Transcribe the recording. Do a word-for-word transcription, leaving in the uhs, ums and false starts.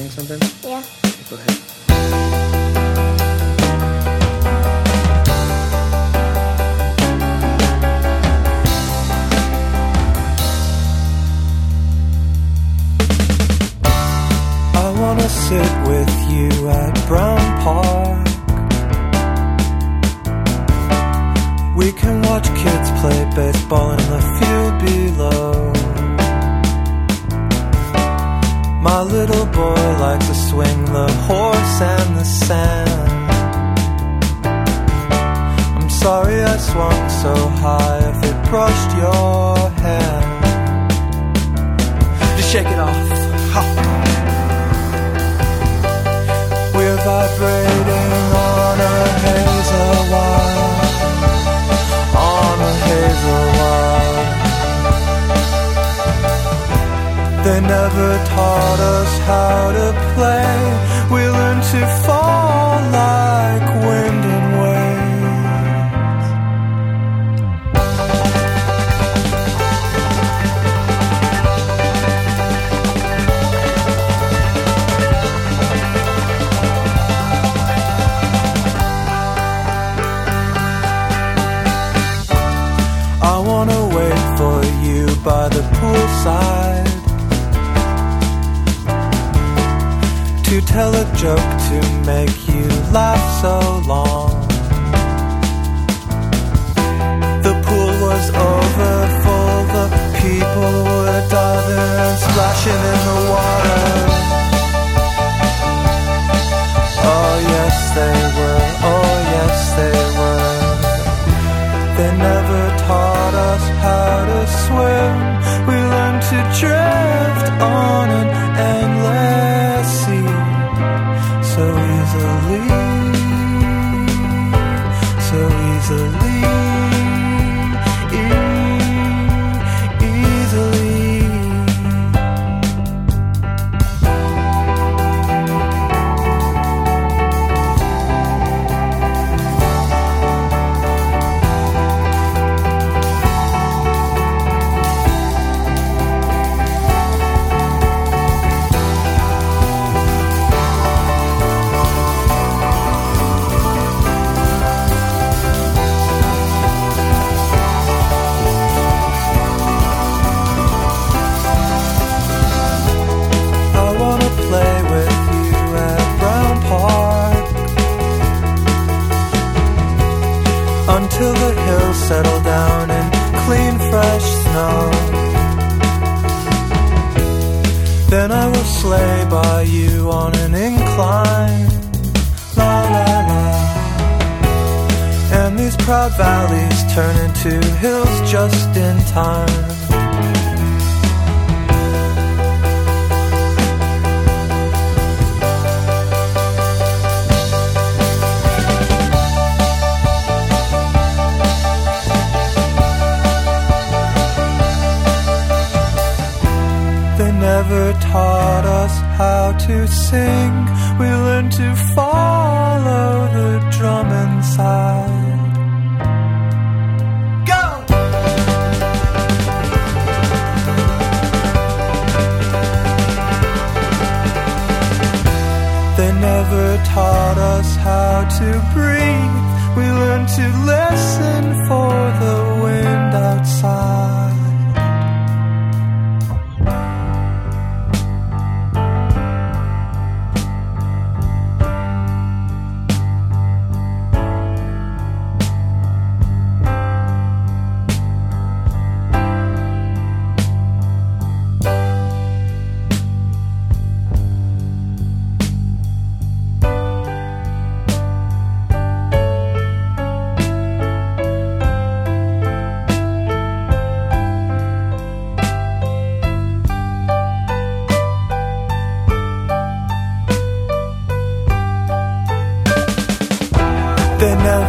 saying something? Yeah. Go ahead. I wanna sit with you at Brown Park. We can watch kids play baseball in the field below. My little boy likes to swing the horse and the sand. I'm sorry I swung so high if it brushed your hand. Just shake it off. Ha. We're vibrating on a hazel wire, on a hazel wire. They never taught us how to play. We learned to fall like wind and waves. I wanna wait for you by the poolside to tell a joke to make you laugh so long. The pool was overfull, the people were diving and splashing in the water. Oh yes they were, oh yes they were. They never taught us how to swim. We learned to drift on an endless sea. So easily, so easily, e- easily. Until the hills settle down in clean, fresh snow. Then I will sleigh by you on an incline. La la la. And these proud valleys turn into hills just in time. Never taught us how to sing. We learned to follow the drum inside. Go! They never taught us how to breathe. We learned to listen for the wind outside. They